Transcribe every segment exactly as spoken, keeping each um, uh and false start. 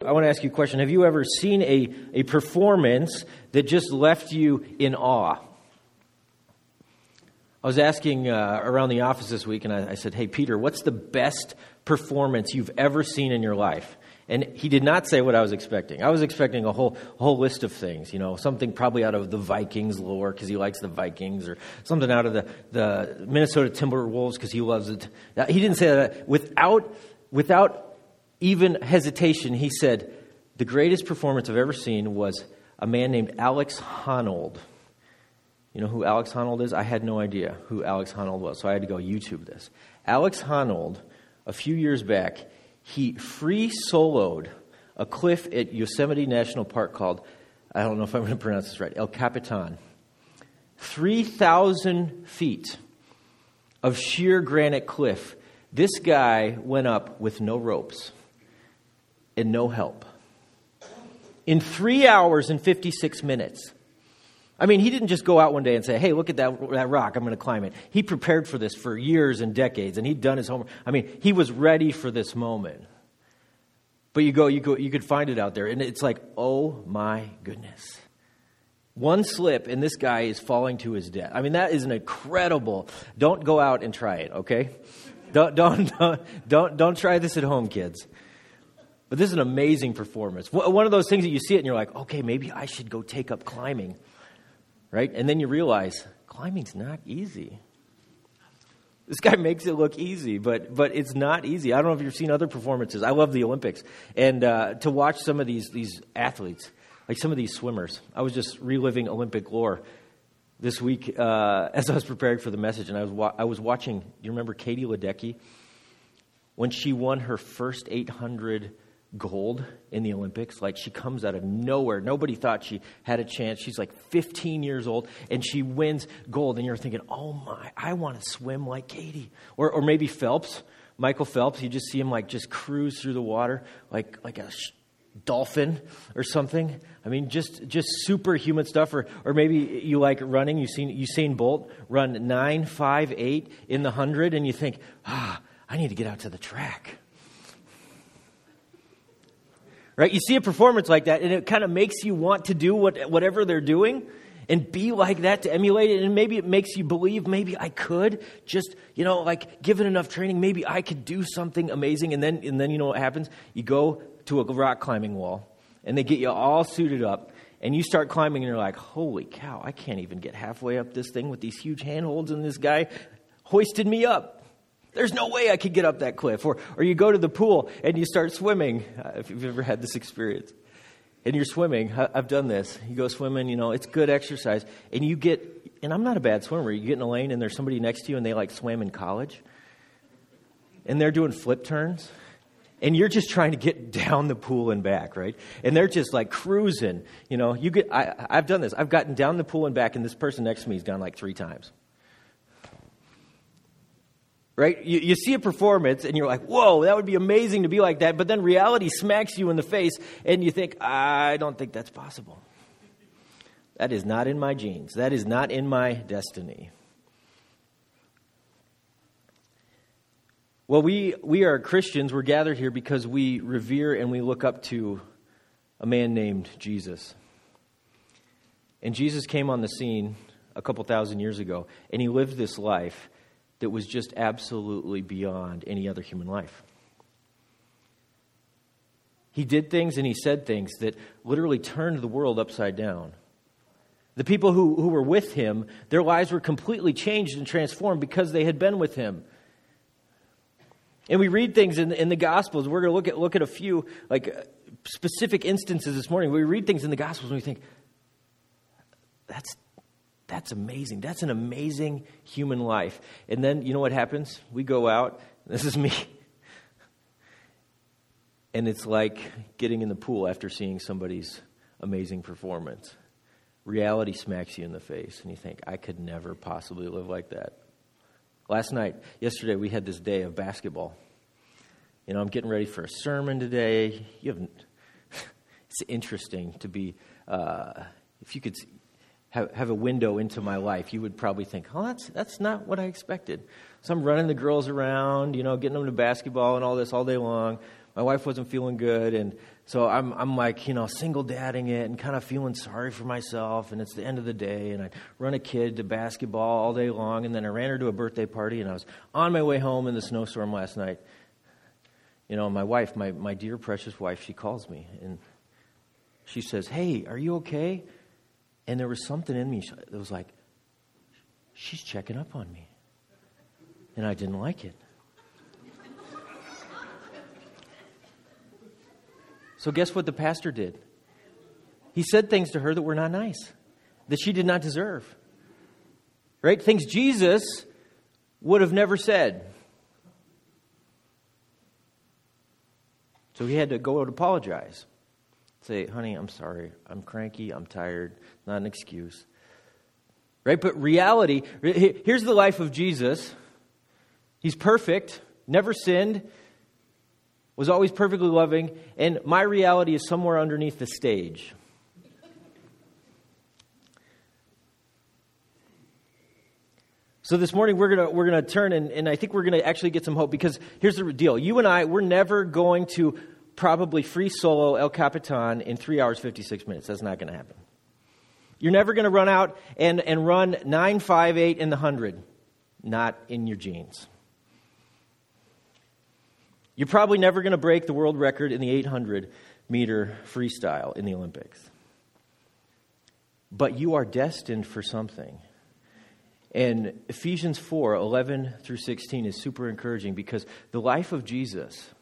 I want to ask you a question. Have you ever seen a, a performance that just left you in awe? I was asking uh, around the office this week, and I, I said, hey, Peter, what's the best performance you've ever seen in your life? And he did not say what I was expecting. I was expecting a whole whole list of things, you know, something probably out of the Vikings lore because he likes the Vikings, or something out of the, the Minnesota Timberwolves because he loves it. He didn't say that. Without, without even hesitation, he said, the greatest performance I've ever seen was a man named Alex Honnold. You know who Alex Honnold is? I had no idea who Alex Honnold was, so I had to go YouTube this. Alex Honnold, a few years back, he free soloed a cliff at Yosemite National Park called, I don't know if I'm going to pronounce this right, El Capitan. three thousand feet of sheer granite cliff. This guy went up with no ropes and no help. In three hours and fifty-six minutes. I mean, he didn't just go out one day and say, hey, look at that, that rock, I'm going to climb it. He prepared for this for years and decades, and he'd done his homework. I mean, he was ready for this moment. But you go, you go, you could find it out there, and it's like, oh my goodness. One slip, and this guy is falling to his death. I mean, that is an incredible. Don't go out and try it, okay? Don't, don't, don't, don't, don't try this at home, kids. But this is an amazing performance. One of those things that you see it, and you're like, okay, maybe I should go take up climbing. Right? And then you realize climbing's not easy. This guy makes it look easy, but but it's not easy. I don't know if you've seen other performances. I love the Olympics. And uh, to watch some of these these athletes, like some of these swimmers. I was just reliving Olympic lore this week uh, as I was preparing for the message. And I was wa- I was watching, do you remember Katie Ledecky? When she won her first eight hundred gold in the Olympics, like she comes out of nowhere. Nobody thought she had a chance. She's like fifteen years old, and she wins gold. And you're thinking, oh my, I want to swim like Katie. Or or maybe Phelps, Michael Phelps. You just see him like just cruise through the water like like a sh- dolphin or something. I mean, just just superhuman stuff. Or or maybe you like running. You've seen Usain Bolt run nine, five, eight in the hundred, and you think, ah, I need to get out to the track. Right? You see a performance like that, and it kind of makes you want to do what, whatever they're doing and be like that, to emulate it. And maybe it makes you believe, maybe I could just, you know, like given enough training, maybe I could do something amazing. And then, and then you know what happens? You go to a rock climbing wall, and they get you all suited up, and you start climbing, and you're like, holy cow, I can't even get halfway up this thing with these huge handholds, and this guy hoisted me up. There's no way I could get up that cliff. Or or you go to the pool and you start swimming. Uh, if you've ever had this experience. And you're swimming. I've done this. You go swimming, you know, it's good exercise. And you get, and I'm not a bad swimmer. You get in a lane and there's somebody next to you and they like swam in college. And they're doing flip turns. And you're just trying to get down the pool and back, right? And they're just like cruising. You know, you get, I, I've done this. I've gotten down the pool and back, and this person next to me has gone like three times. Right? You, you see a performance and you're like, whoa, that would be amazing to be like that. But then reality smacks you in the face and you think, I don't think that's possible. That is not in my genes. That is not in my destiny. Well, we, we are Christians. We're gathered here because we revere and we look up to a man named Jesus. And Jesus came on the scene a couple thousand years ago, and he lived this life that was just absolutely beyond any other human life. He did things and he said things that literally turned the world upside down. The people who, who were with him, their lives were completely changed and transformed because they had been with him. And we read things in, in the Gospels. We're going to look at look at a few like uh, specific instances this morning. We read things in the Gospels and we think, that's That's amazing. That's an amazing human life. And then, you know what happens? We go out. This is me. And it's like getting in the pool after seeing somebody's amazing performance. Reality smacks you in the face, and you think, I could never possibly live like that. Last night, yesterday, we had this day of basketball. You know, I'm getting ready for a sermon today. You haven't. It's interesting to be, uh, if you could see, Have, have a window into my life, you would probably think, oh, that's that's not what I expected. So I'm running the girls around, you know, getting them to basketball and all this all day long. my wife wasn't feeling good, and so I'm I'm like, you know, single dadding it and kind of feeling sorry for myself, and it's the end of the day, and I run a kid to basketball all day long, and then I ran her to a birthday party, and I was on my way home in the snowstorm last night. You know, my wife, my, my dear precious wife, she calls me, and she says, "Hey, are you okay?" And there was something in me that was like, she's checking up on me. And I didn't like it. So guess what the pastor did? He said things to her that were not nice, that she did not deserve. Right? Things Jesus would have never said. So he had to go out and apologize. Say, honey, I'm sorry. I'm cranky. I'm tired. Not an excuse. Right? But reality, here's the life of Jesus. He's perfect, never sinned, was always perfectly loving, and my reality is somewhere underneath the stage. So this morning we're gonna we're gonna turn and, and I think we're gonna actually get some hope, because here's the deal. You and I, we're never going to probably free solo El Capitan in three hours, fifty-six minutes. That's not going to happen. You're never going to run out and, and run nine five eight in the one hundred. Not in your genes. You're probably never going to break the world record in the eight hundred meter freestyle in the Olympics. But you are destined for something. And Ephesians four, eleven through sixteen is super encouraging, because the life of Jesus,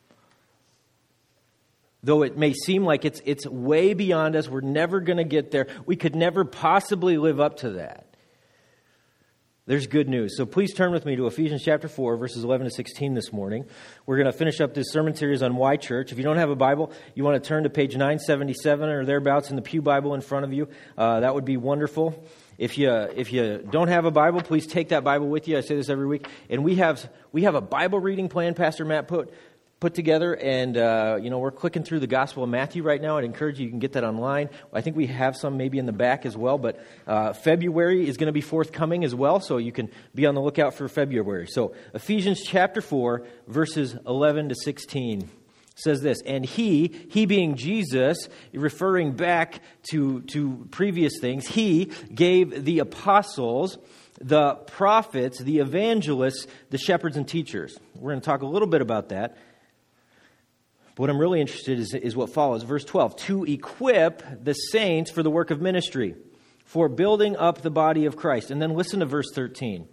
though it may seem like it's it's way beyond us, we're never going to get there, we could never possibly live up to that. There's good news. So please turn with me to Ephesians chapter four, verses eleven to sixteen this morning. We're going to finish up this sermon series on Why Church. If you don't have a Bible, you want to turn to page nine seventy-seven or thereabouts in the Pew Bible in front of you. Uh, that would be wonderful. If you if you don't have a Bible, please take that Bible with you. I say this every week. And we have we have a Bible reading plan Pastor Matt put put together, and uh, you know, we're clicking through the Gospel of Matthew right now. I'd encourage you, you can get that online. I think we have some maybe in the back as well, but uh, February is going to be forthcoming as well, so you can be on the lookout for February. So Ephesians chapter four, verses eleven to sixteen says this: and he, he being Jesus, referring back to, to previous things, he gave the apostles, the prophets, the evangelists, the shepherds and teachers. We're going to talk a little bit about that. But what I'm really interested in is, is what follows. Verse twelve, to equip the saints for the work of ministry, for building up the body of Christ. And then listen to verse thirteen.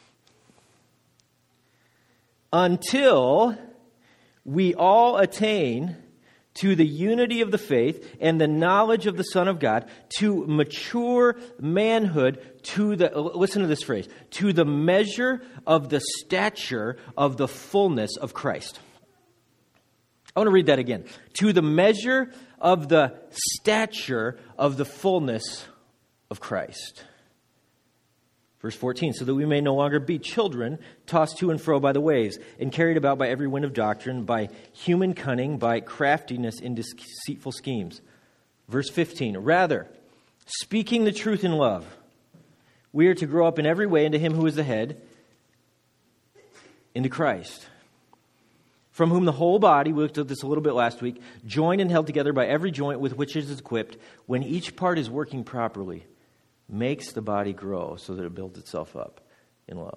Until we all attain to the unity of the faith and the knowledge of the Son of God, to mature manhood, to the, listen to this phrase, to the measure of the stature of the fullness of Christ. I want to read that again. To the measure of the stature of the fullness of Christ. Verse fourteen, so that we may no longer be children, tossed to and fro by the waves, and carried about by every wind of doctrine, by human cunning, by craftiness in deceitful schemes. Verse fifteen, rather, speaking the truth in love, we are to grow up in every way into him who is the head, into Christ, from whom the whole body, we looked at this a little bit last week, joined and held together by every joint with which it is equipped, when each part is working properly, makes the body grow so that it builds itself up in love.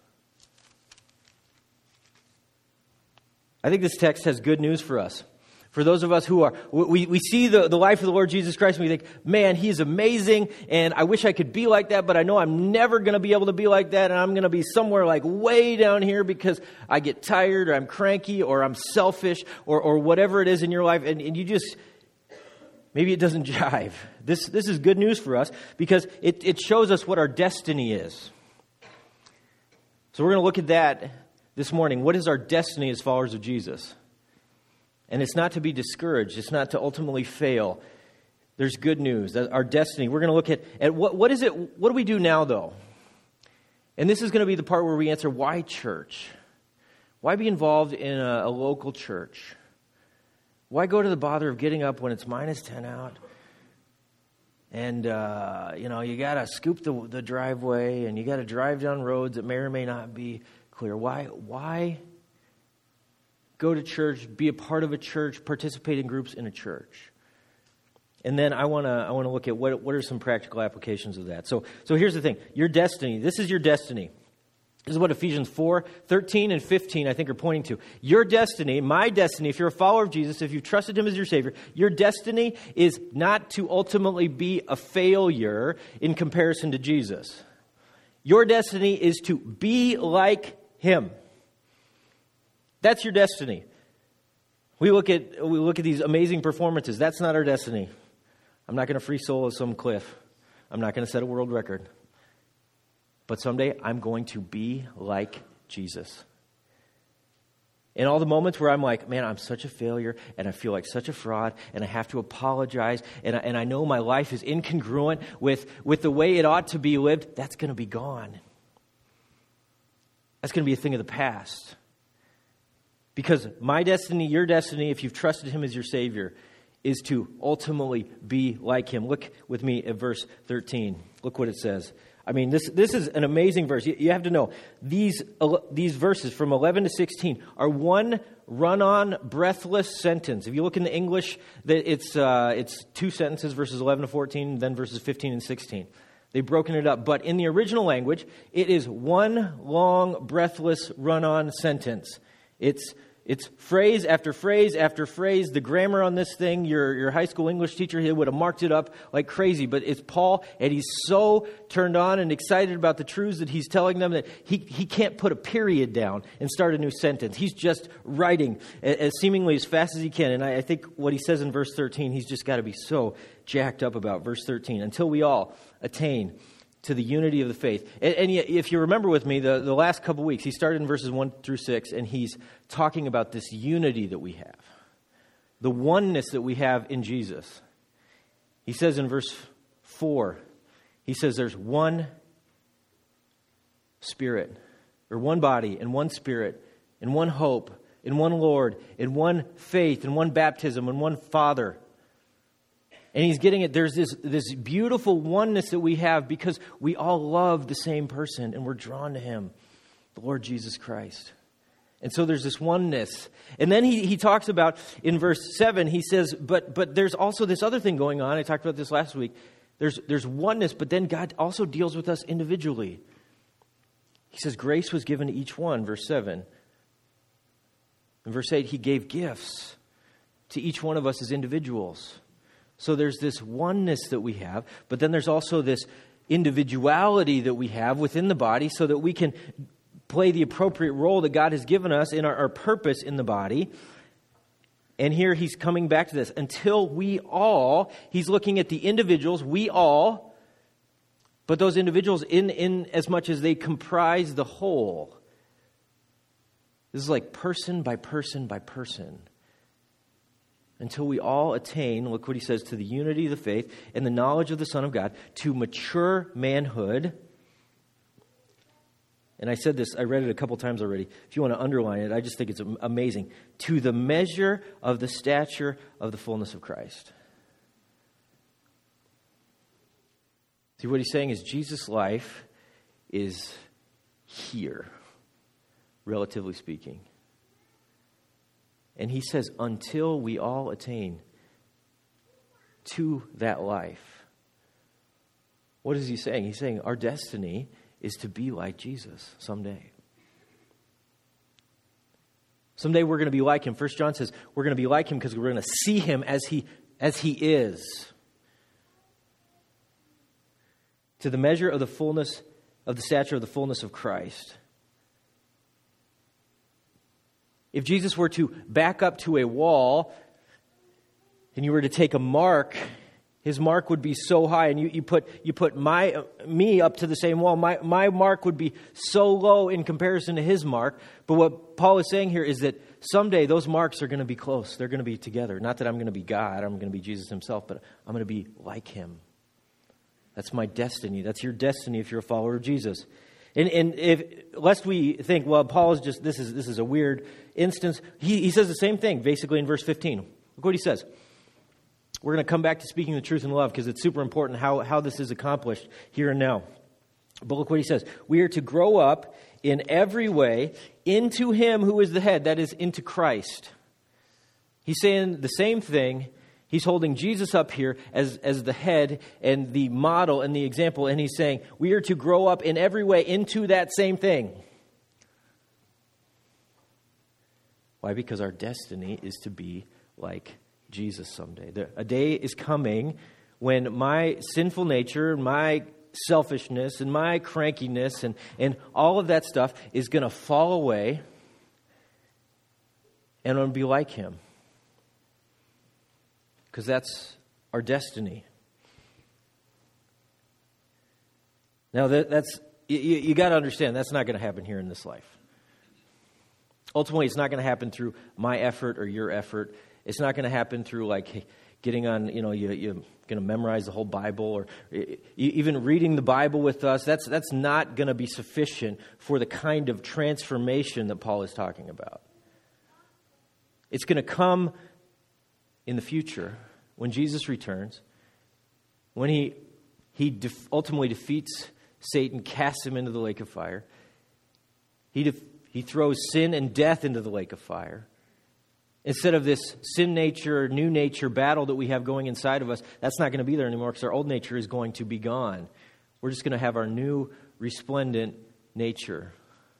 I think this text has good news for us. For those of us who are, we, we see the, the life of the Lord Jesus Christ and we think, man, he's amazing, and I wish I could be like that, but I know I'm never going to be able to be like that, and I'm going to be somewhere like way down here because I get tired, or I'm cranky, or I'm selfish, or, or whatever it is in your life, and, and you just, maybe it doesn't jive. This, this is good news for us because it, it shows us what our destiny is. So we're going to look at that this morning. What is our destiny as followers of Jesus? And it's not to be discouraged. It's not to ultimately fail. There's good news. Our destiny. We're going to look at, at what, what is it, what do we do now, though? And this is going to be the part where we answer, why church? Why be involved in a, a local church? Why go to the bother of getting up when it's minus ten out? And, uh, you know, you got to scoop the, the driveway, and you got to drive down roads that may or may not be clear. Why, why go to church, be a part of a church, participate in groups in a church. And then I want to I want to look at what what are some practical applications of that. So so here's the thing. Your destiny. This is your destiny. This is what Ephesians four, thirteen and fifteen, I think, are pointing to. Your destiny, my destiny, if you're a follower of Jesus, if you've trusted him as your Savior, your destiny is not to ultimately be a failure in comparison to Jesus. Your destiny is to be like him. That's your destiny. We look at we look at these amazing performances. That's not our destiny. I'm not going to free solo some cliff. I'm not going to set a world record. But someday I'm going to be like Jesus. In all the moments where I'm like, man, I'm such a failure and I feel like such a fraud and I have to apologize and I, and I know my life is incongruent with, with the way it ought to be lived, that's going to be gone. That's going to be a thing of the past. Because my destiny, your destiny, if you've trusted him as your Savior, is to ultimately be like him. Look with me at verse thirteen. Look what it says. I mean, this this is an amazing verse. You, you have to know, these, uh, these verses from eleven to sixteen are one run-on, breathless sentence. If you look in the English, it's uh, it's two sentences, verses eleven to fourteen, then verses fifteen and sixteen. They've broken it up. But in the original language, it is one long, breathless, run-on sentence. It's It's phrase after phrase after phrase. The grammar on this thing, your, your high school English teacher here would have marked it up like crazy. But it's Paul, and he's so turned on and excited about the truths that he's telling them that he, he can't put a period down and start a new sentence. He's just writing as seemingly as fast as he can. And I, I think what he says in verse thirteen, he's just got to be so jacked up about. Verse thirteen, until we all attain to the unity of the faith. And, and if you remember with me, the, the last couple weeks, he started in verses one through six, and he's talking about this unity that we have, the oneness that we have in Jesus. He says in verse four, he says there's one Spirit, or one body, and one Spirit, and one hope, and one Lord, and one faith, and one baptism, and one Father. And he's getting it. There's this, this beautiful oneness that we have because we all love the same person and we're drawn to him, the Lord Jesus Christ. And so there's this oneness. And then he, he talks about, in verse seven, he says, but but there's also this other thing going on. I talked about this last week. There's, there's oneness, but then God also deals with us individually. He says, grace was given to each one, verse seven. In verse eight, he gave gifts to each one of us as individuals. So there's this oneness that we have, but then there's also this individuality that we have within the body so that we can play the appropriate role that God has given us in our, our purpose in the body. And here he's coming back to this. Until we all, he's looking at the individuals, we all, but those individuals in, in as much as they comprise the whole. This is like person by person by person. Until we all attain, look what he says, to the unity of the faith and the knowledge of the Son of God, to mature manhood. And I said this, I read it a couple times already. If you want to underline it, I just think it's amazing. To the measure of the stature of the fullness of Christ. See, what he's saying is Jesus' life is here, relatively speaking. And he says, until we all attain to that life. What is he saying? He's saying our destiny is to be like Jesus someday. Someday we're going to be like him. First John says we're going to be like him because we're going to see him as he, as he is. To the measure of the fullness, of the stature of the fullness of Christ. If Jesus were to back up to a wall and you were to take a mark, his mark would be so high, and you, you put you put my uh, me up to the same wall, my, my mark would be so low in comparison to his mark. But what Paul is saying here is that someday those marks are going to be close. They're going to be together. Not that I'm going to be God, I'm going to be Jesus himself, but I'm going to be like him. That's my destiny. That's your destiny if you're a follower of Jesus. And, and if, lest we think, well, Paul is just, this is this is a weird instance. He, he says the same thing, basically, in verse fifteen. Look what he says. We're going to come back to speaking the truth in love because it's super important how, how this is accomplished here and now. But look what he says. We are to grow up in every way into him who is the head, that is, into Christ. He's saying the same thing. He's holding Jesus up here as, as the head and the model and the example, and he's saying we are to grow up in every way into that same thing. Why? Because our destiny is to be like Jesus someday. There, a day is coming when my sinful nature, my selfishness, and my crankiness, and, and all of that stuff is going to fall away, and I'm going to be like him. Because that's our destiny. Now, that, that's you, you got to understand, that's not going to happen here in this life. Ultimately, it's not going to happen through my effort or your effort. It's not going to happen through like getting on, you know, you, you're going to memorize the whole Bible or even reading the Bible with us. That's, that's not going to be sufficient for the kind of transformation that Paul is talking about. It's going to come in the future when Jesus returns, when he, he def- ultimately defeats Satan, casts him into the lake of fire. He def- He throws sin and death into the lake of fire. Instead of this sin nature, new nature battle that we have going inside of us, that's not going to be there anymore because our old nature is going to be gone. We're just going to have our new resplendent nature.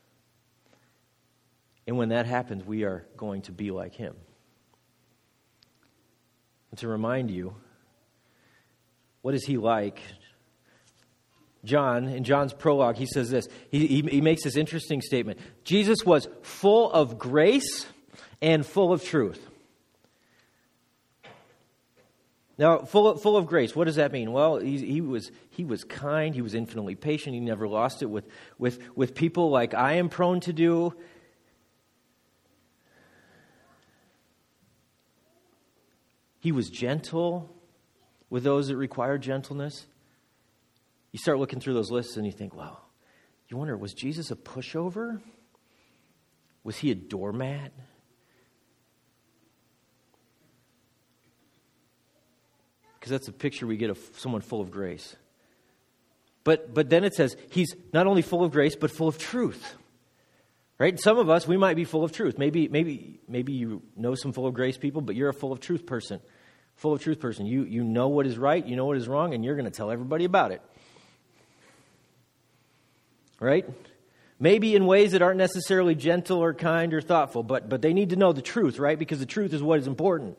And when that happens, we are going to be like him. And to remind you, what is he like? John, in John's prologue, he says this. He, he, he makes this interesting statement. Jesus was full of grace and full of truth. Now, full of, full of grace, what does that mean? Well, he, he was he was kind. He was infinitely patient. He never lost it with, with, with people like I am prone to do. He was gentle with those that required gentleness. You start looking through those lists and you think, wow, you wonder, was Jesus a pushover? Was he a doormat? Because that's the picture we get of someone full of grace. But but then it says he's not only full of grace, but full of truth. Right? And some of us, we might be full of truth. Maybe maybe maybe you know some full of grace people, but you're a full of truth person. Full of truth person. You you know what is right, you know what is wrong, and you're going to tell everybody about it. Right? Maybe in ways that aren't necessarily gentle or kind or thoughtful, but but they need to know the truth, right? Because the truth is what is important.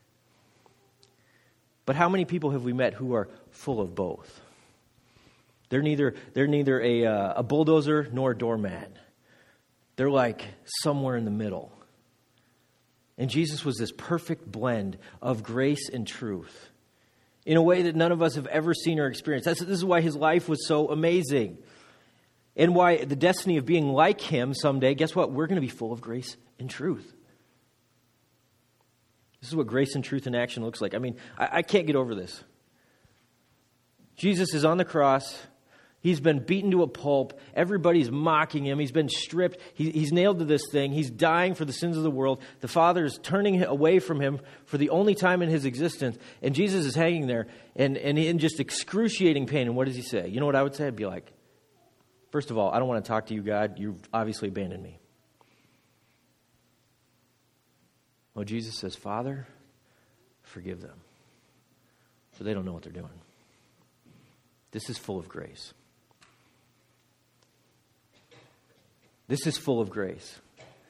But how many people have we met who are full of both? They're neither they're neither a uh, a bulldozer nor a doormat. They're like somewhere in the middle. And Jesus was this perfect blend of grace and truth in a way that none of us have ever seen or experienced. That's, this is why his life was so amazing. And why the destiny of being like him someday, guess what? We're going to be full of grace and truth. This is what grace and truth in action looks like. I mean, I, I can't get over this. Jesus is on the cross. He's been beaten to a pulp. Everybody's mocking him. He's been stripped. He, he's nailed to this thing. He's dying for the sins of the world. The Father is turning away from him for the only time in his existence. And Jesus is hanging there and, and in just excruciating pain. And what does he say? You know what I would say? I'd be like, first of all, I don't want to talk to you, God. You've obviously abandoned me. Well, Jesus says, Father, forgive them, for they don't know what they're doing. This is full of grace. This is full of grace.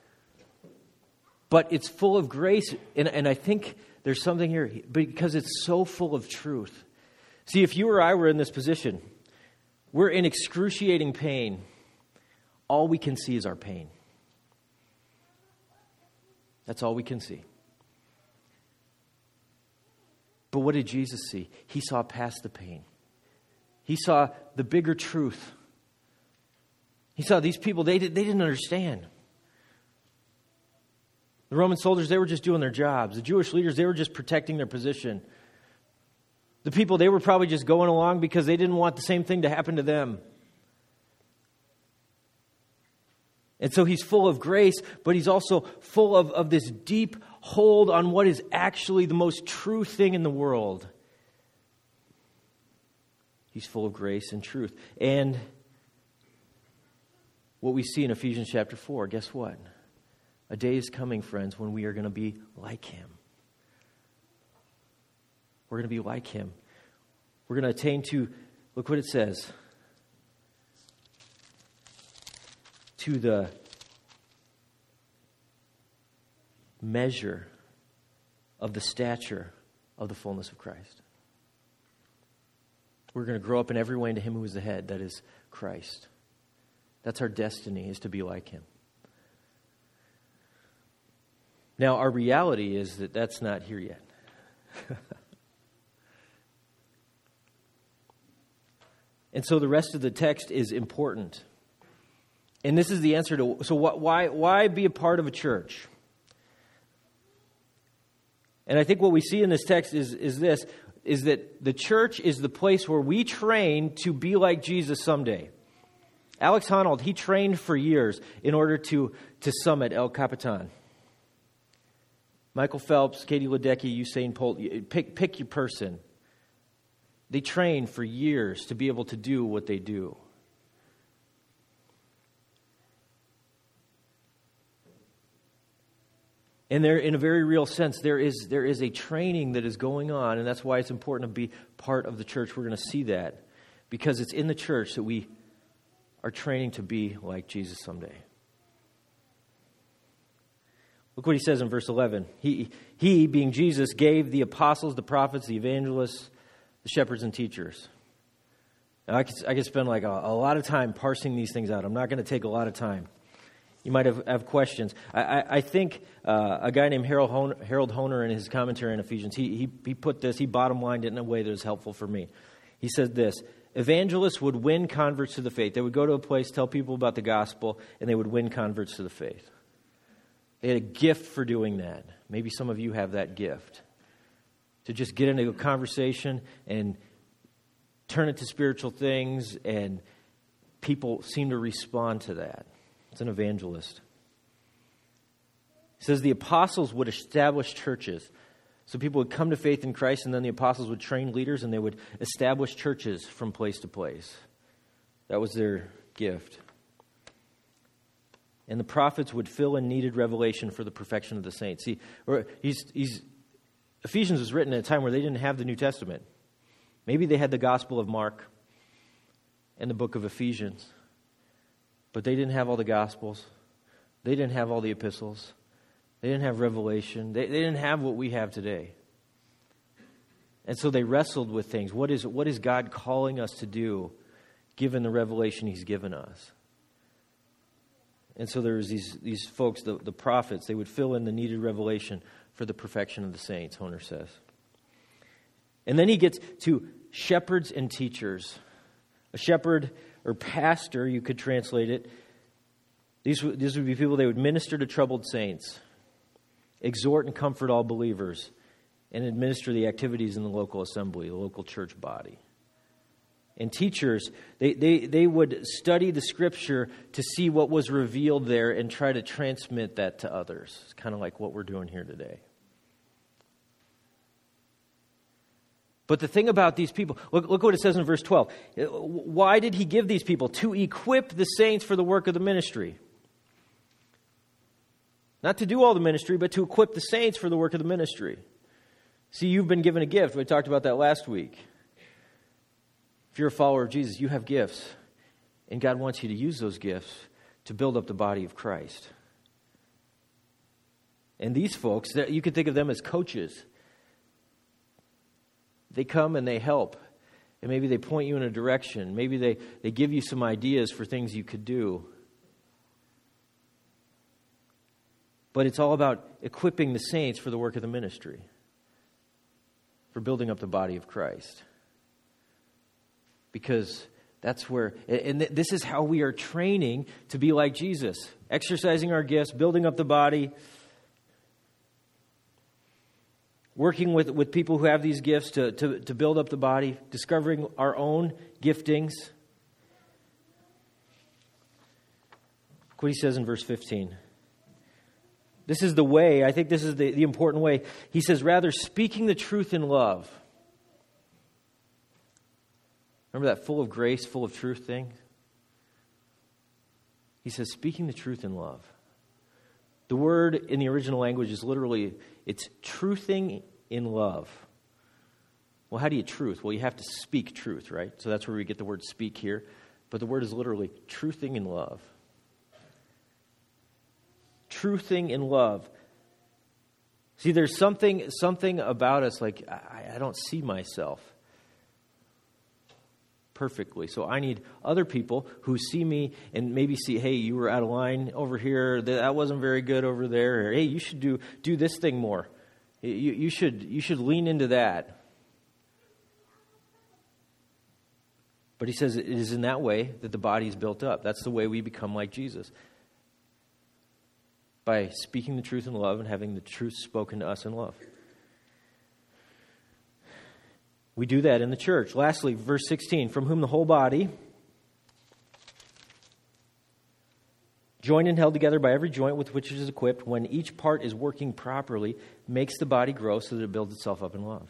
But it's full of grace, and, and I think there's something here, because it's so full of truth. See, if you or I were in this position, we're in excruciating pain. All we can see is our pain. That's all we can see. But what did Jesus see? He saw past the pain. He saw the bigger truth. He saw these people, they, did, they didn't understand. The Roman soldiers, they were just doing their jobs. The Jewish leaders, they were just protecting their position. The people, they were probably just going along because they didn't want the same thing to happen to them. And so he's full of grace, but he's also full of, of this deep hold on what is actually the most true thing in the world. He's full of grace and truth. And what we see in Ephesians chapter four. Guess what? A day is coming, friends, when we are going to be like him. We're going to be like him. We're going to attain to, look what it says, to the measure of the stature of the fullness of Christ. We're going to grow up in every way into him who is the head, that is Christ. That's our destiny, is to be like him. Now, our reality is that that's not here yet. And so the rest of the text is important. And this is the answer to, so why, why be a part of a church? And I think what we see in this text is, is this, is that the church is the place where we train to be like Jesus someday. Alex Honnold, he trained for years in order to, to summit El Capitan. Michael Phelps, Katie Ledecky, Usain Bolt, pick, pick your person. They train for years to be able to do what they do. And there, in a very real sense, there is there is a training that is going on, and that's why it's important to be part of the church. We're going to see that, because it's in the church that we are training to be like Jesus someday. Look what he says in verse eleven. He, he, being Jesus, gave the apostles, the prophets, the evangelists, the shepherds and teachers. Now, I could, I could spend like a, a lot of time parsing these things out. I'm not going to take a lot of time. You might have, have questions. I, I, I think uh, a guy named Harold Honer, Harold Honer in his commentary on Ephesians, he, he, he put this, he bottom-lined it in a way that was helpful for me. He said this: evangelists would win converts to the faith. They would go to a place, tell people about the gospel, and they would win converts to the faith. They had a gift for doing that. Maybe some of you have that gift. To just get into a conversation and turn it to spiritual things, and people seem to respond to that. It's an evangelist. He says the apostles would establish churches. So people would come to faith in Christ, and then the apostles would train leaders, and they would establish churches from place to place. That was their gift. And the prophets would fill in needed revelation for the perfection of the saints. See, he's, he's, Ephesians was written at a time where they didn't have the New Testament. Maybe they had the Gospel of Mark and the book of Ephesians, but they didn't have all the Gospels. They didn't have all the epistles. They didn't have Revelation. They, they didn't have what we have today. And so they wrestled with things. What is, what is God calling us to do, given the revelation he's given us? And so there was these, these folks, the, the prophets, they would fill in the needed revelation for the perfection of the saints, Honer says. And then he gets to shepherds and teachers. A shepherd or pastor, you could translate it. These, these would be people, they would minister to troubled saints, exhort and comfort all believers, and administer the activities in the local assembly, the local church body. And teachers, they, they, they would study the Scripture to see what was revealed there and try to transmit that to others. It's kind of like what we're doing here today. But the thing about these people, look, look what it says in verse twelve. Why did he give these people? To equip the saints for the work of the ministry. Not to do all the ministry, but to equip the saints for the work of the ministry. See, you've been given a gift. We talked about that last week. If you're a follower of Jesus, you have gifts. And God wants you to use those gifts to build up the body of Christ. And these folks, you could think of them as coaches. They come and they help. And maybe they point you in a direction. Maybe they, they give you some ideas for things you could do. But it's all about equipping the saints for the work of the ministry, for building up the body of Christ. Because that's where, and this is how we are training to be like Jesus. Exercising our gifts, building up the body, working with, with people who have these gifts to, to, to build up the body, discovering our own giftings. Look what he says in verse fifteen. This is the way, I think this is the, the important way. He says, rather speaking the truth in love. Remember that full of grace, full of truth thing? He says, speaking the truth in love. The word in the original language is literally, it's truthing in love. Well, how do you truth? Well, you have to speak truth, right? So that's where we get the word speak here. But the word is literally truthing in love. Truthing in love. See, there's something something about us, like, I, I don't see myself perfectly. So I need other people who see me and maybe see, hey, you were out of line over here. That wasn't very good over there. Or, hey, you should do do this thing more. You, you should you should lean into that. But he says it is in that way that the body is built up. That's the way we become like Jesus. By speaking the truth in love and having the truth spoken to us in love. We do that in the church. Lastly, verse sixteen, from whom the whole body, joined and held together by every joint with which it is equipped, when each part is working properly, makes the body grow so that it builds itself up in love.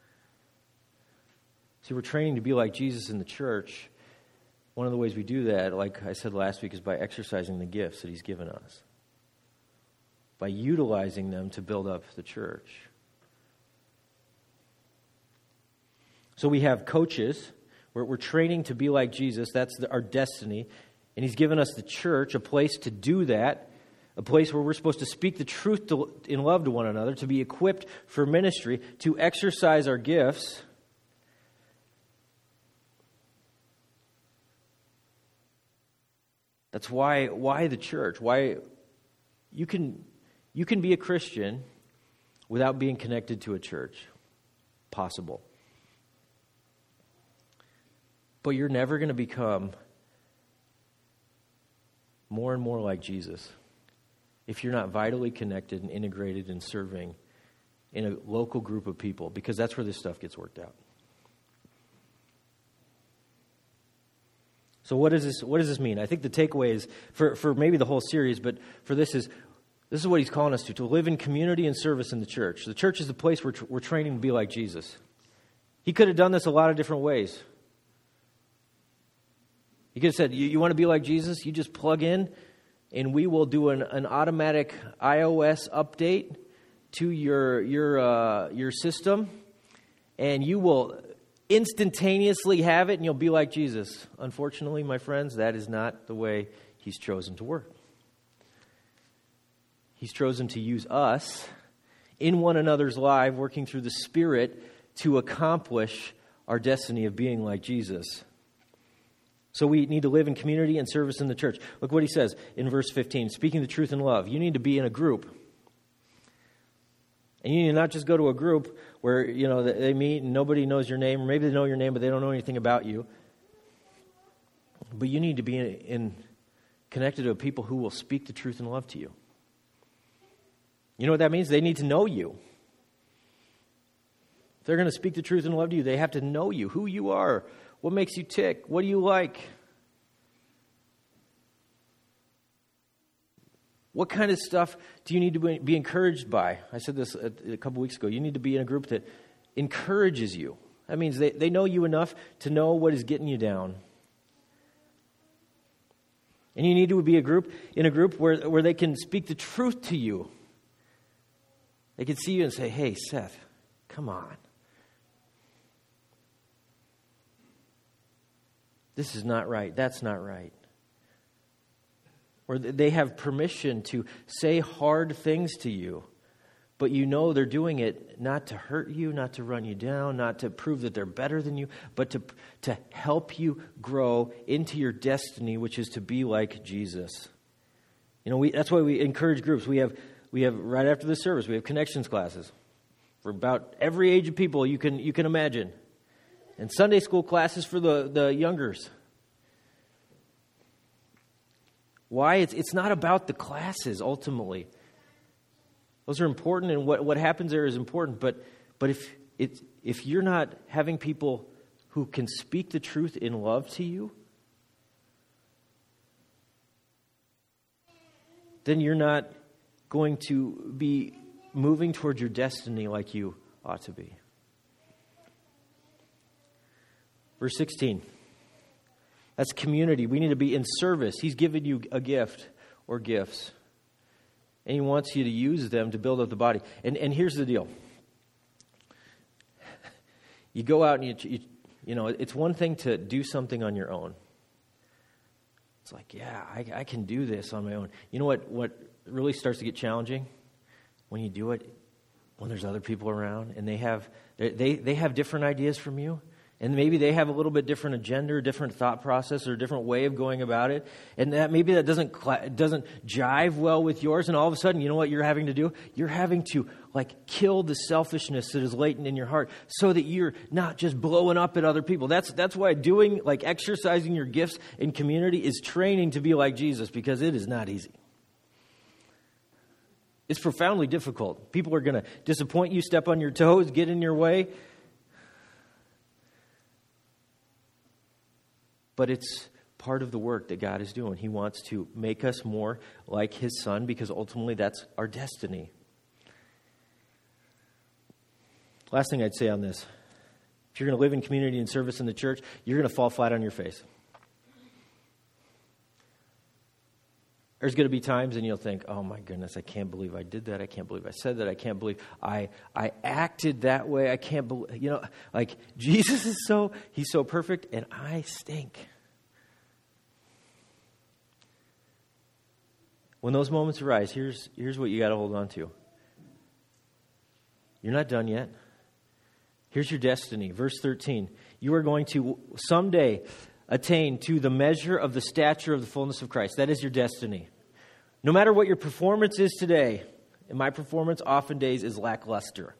See, we're training to be like Jesus in the church. One of the ways we do that, like I said last week, is by exercising the gifts that he's given us. By utilizing them to build up the church. So we have coaches. We're, we're training to be like Jesus. That's the, our destiny. And he's given us the church, a place to do that. A place where we're supposed to speak the truth to, in love to one another, to be equipped for ministry, to exercise our gifts. That's why why the church. Why you can you can be a Christian without being connected to a church. Possible. But you're never going to become more and more like Jesus if you're not vitally connected and integrated and serving in a local group of people, because that's where this stuff gets worked out. So what does this what does this mean? I think the takeaway is, for, for maybe the whole series, but for this is, this is what he's calling us to, to live in community and service in the church. The church is the place where we're training to be like Jesus. He could have done this a lot of different ways. He could have said, you, you want to be like Jesus? You just plug in and we will do an, an automatic iOS update to your, your, uh, your system, and you will instantaneously have it and you'll be like Jesus. Unfortunately, my friends, that is not the way he's chosen to work. He's chosen to use us in one another's life, working through the Spirit to accomplish our destiny of being like Jesus. So we need to live in community and service in the church. Look what he says in verse fifteen, speaking the truth in love. You need to be in a group. And you need to not just go to a group where, you know, they meet and nobody knows your name, or maybe they know your name, but they don't know anything about you. But you need to be in, in connected to people who will speak the truth in love to you. You know what that means? They need to know you. If they're going to speak the truth in love to you, they have to know you, who you are, what makes you tick, what do you like? What kind of stuff do you need to be encouraged by? I said this a, a couple weeks ago. You need to be in a group that encourages you. That means they, they know you enough to know what is getting you down. And you need to be a group in a group where, where they can speak the truth to you. They can see you and say, hey, Seth, come on. This is not right. That's not right. Or they have permission to say hard things to you, but you know they're doing it not to hurt you, not to run you down, not to prove that they're better than you, but to, to help you grow into your destiny, which is to be like Jesus. You know, we, that's why we encourage groups. We have, we have right after the service, we have connections classes for about every age of people you can you can imagine, and Sunday school classes for the, the youngers. Why? It's it's not about the classes, ultimately. Those are important, and what, what happens there is important. But but if it, if you're not having people who can speak the truth in love to you, then you're not going to be moving towards your destiny like you ought to be. Verse sixteen. That's community. We need to be in service. He's given you a gift or gifts. And he wants you to use them to build up the body. And and here's the deal. You go out and you, you, you know, it's one thing to do something on your own. It's like, yeah, I, I can do this on my own. You know what, what really starts to get challenging? When you do it, when there's other people around and they have they, they have different ideas from you. And maybe they have a little bit different agenda, or different thought process, or a different way of going about it. And that maybe that doesn't doesn't jive well with yours. And all of a sudden, you know what you're having to do? You're having to like kill the selfishness that is latent in your heart, so that you're not just blowing up at other people. That's that's why doing like exercising your gifts in community is training to be like Jesus, because it is not easy. It's profoundly difficult. People are going to disappoint you, step on your toes, get in your way. But it's part of the work that God is doing. He wants to make us more like His Son, because ultimately that's our destiny. Last thing I'd say on this. If you're going to live in community and service in the church, you're going to fall flat on your face. There's going to be times and you'll think, oh my goodness, I can't believe I did that. I can't believe I said that. I can't believe I I acted that way. I can't believe, you know, like Jesus is so, He's so perfect and I stink. When those moments arise, here's, here's what you got to hold on to. You're not done yet. Here's your destiny. Verse thirteen. You are going to someday attain to the measure of the stature of the fullness of Christ. That is your destiny. No matter what your performance is today, and my performance often days is lackluster.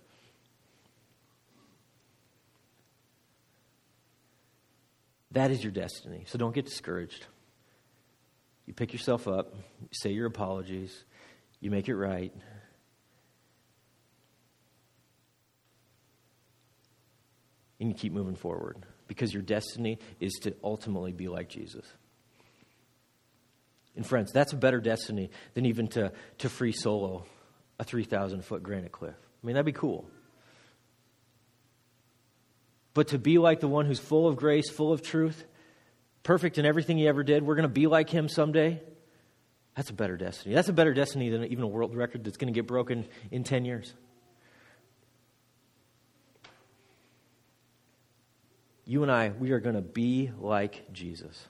That is your destiny. So don't get discouraged. You pick yourself up, you say your apologies, you make it right. And you keep moving forward, because your destiny is to ultimately be like Jesus. And friends, that's a better destiny than even to, to free solo a three thousand foot granite cliff. I mean, that'd be cool. But to be like the one who's full of grace, full of truth, perfect in everything He ever did, we're going to be like Him someday. That's a better destiny. That's a better destiny than even a world record that's going to get broken in ten years. You and I, we are going to be like Jesus.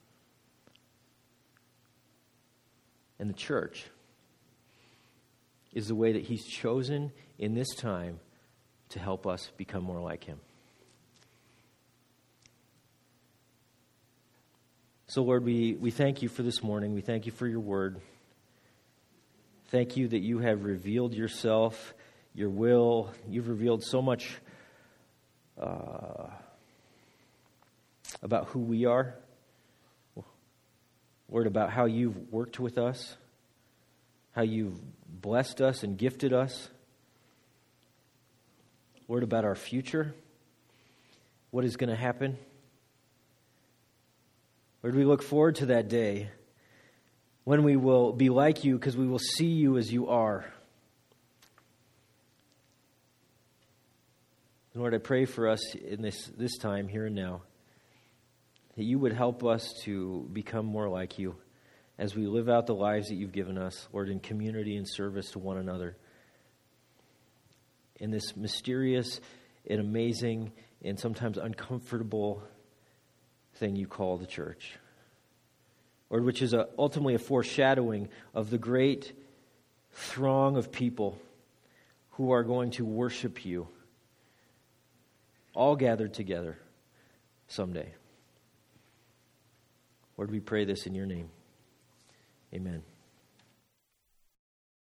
And the church is the way that He's chosen in this time to help us become more like Him. So, Lord, we, we thank You for this morning. We thank You for Your word. Thank You that You have revealed Yourself, Your will. You've revealed so much uh, about who we are. Lord, about how You've worked with us, how You've blessed us and gifted us. Lord, about our future, what is going to happen. Lord, we look forward to that day when we will be like You, because we will see You as You are. Lord, I pray for us in this, this time, here and now, that You would help us to become more like You as we live out the lives that You've given us, Lord, in community and service to one another. In this mysterious and amazing and sometimes uncomfortable thing You call the church. Lord, which is a, ultimately a foreshadowing of the great throng of people who are going to worship You, all gathered together someday. Lord, we pray this in Your name. Amen.